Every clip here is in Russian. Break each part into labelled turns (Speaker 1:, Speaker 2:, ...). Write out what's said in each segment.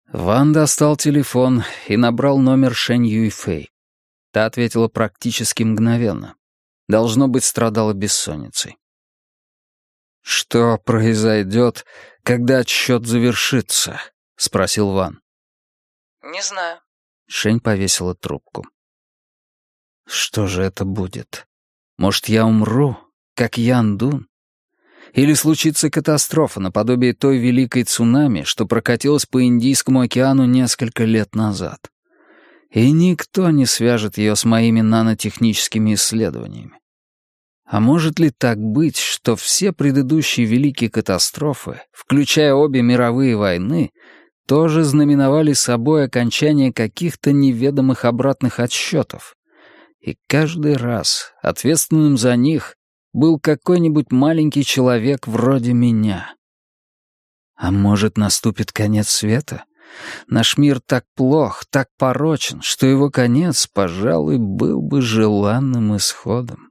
Speaker 1: Ван достал телефон и набрал номер Шэнь Юйфэй. Та ответила практически мгновенно. Должно быть, страдала бессонницей. «Что произойдет, когда отсчет завершится?» — спросил Ван.
Speaker 2: «Не знаю».
Speaker 1: Шэнь повесила трубку. «Что же это будет? Может, я умру, как Ян Дун? Или случится катастрофа наподобие той великой цунами, что прокатилась по Индийскому океану несколько лет назад? И никто не свяжет ее с моими нанотехническими исследованиями. А может ли так быть, что все предыдущие великие катастрофы, включая обе мировые войны, тоже знаменовали собой окончание каких-то неведомых обратных отсчетов? И каждый раз ответственным за них был какой-нибудь маленький человек вроде меня. А может, наступит конец света? Наш мир так плох, так порочен, что его конец, пожалуй, был бы желанным исходом.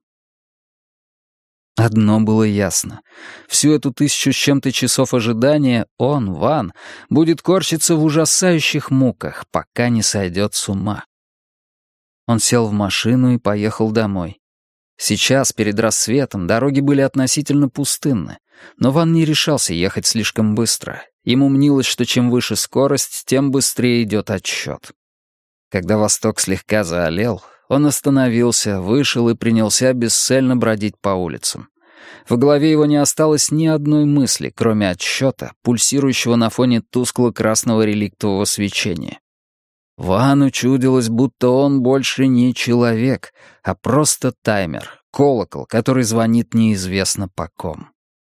Speaker 1: Одно было ясно. Всю эту 1000 с чем-то часов ожидания он, Ван, будет корчиться в ужасающих муках, пока не сойдет с ума. Он сел в машину и поехал домой. Сейчас, перед рассветом, дороги были относительно пустынны, но Ван не решался ехать слишком быстро. Ему мнилось, что чем выше скорость, тем быстрее идет отсчет. Когда восток слегка заолел, он остановился, вышел и принялся бесцельно бродить по улицам. В голове его не осталось ни одной мысли, кроме отсчета, пульсирующего на фоне тускло-красного реликтового свечения. Вану чудилось, будто он больше не человек, а просто таймер, колокол, который звонит неизвестно по ком.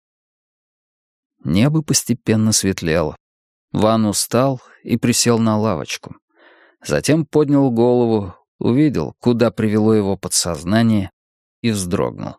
Speaker 1: Небо постепенно светлело. Ван устал и присел на лавочку. Затем поднял голову, увидел, куда привело его подсознание, и вздрогнул.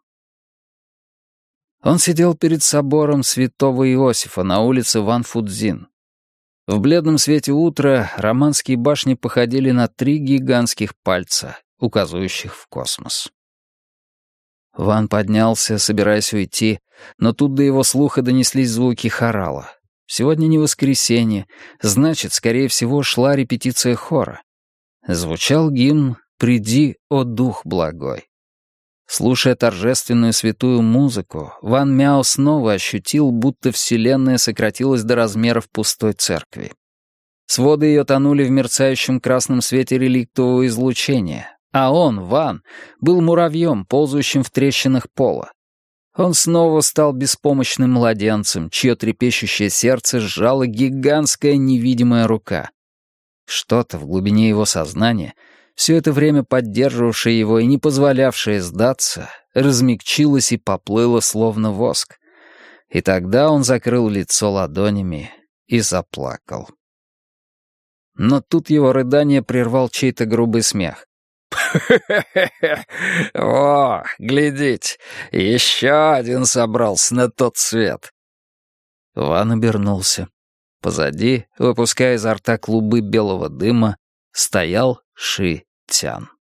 Speaker 1: Он сидел перед собором святого Иосифа на улице Ван Фудзин. В бледном свете утра романские башни походили на 3 гигантских пальца, указывающих в космос. Ван поднялся, собираясь уйти, но тут до его слуха донеслись звуки хорала. Сегодня не воскресенье, значит, скорее всего, шла репетиция хора. Звучал гимн «Приди, о Дух благой». Слушая торжественную святую музыку, Ван Мяо снова ощутил, будто вселенная сократилась до размеров пустой церкви. Своды ее тонули в мерцающем красном свете реликтового излучения, а он, Ван, был муравьем, ползающим в трещинах пола. Он снова стал беспомощным младенцем, чье трепещущее сердце сжала гигантская невидимая рука. Что-то в глубине его сознания, все это время поддерживавшее его и не позволявшее сдаться, размягчилось и поплыло, словно воск. И тогда он закрыл лицо ладонями и заплакал. Но тут его рыдание прервал чей-то грубый смех. «О, глядите, еще один собрался на тот свет!» Ван обернулся. Позади, выпуская изо рта клубы белого дыма, стоял Ши Тян.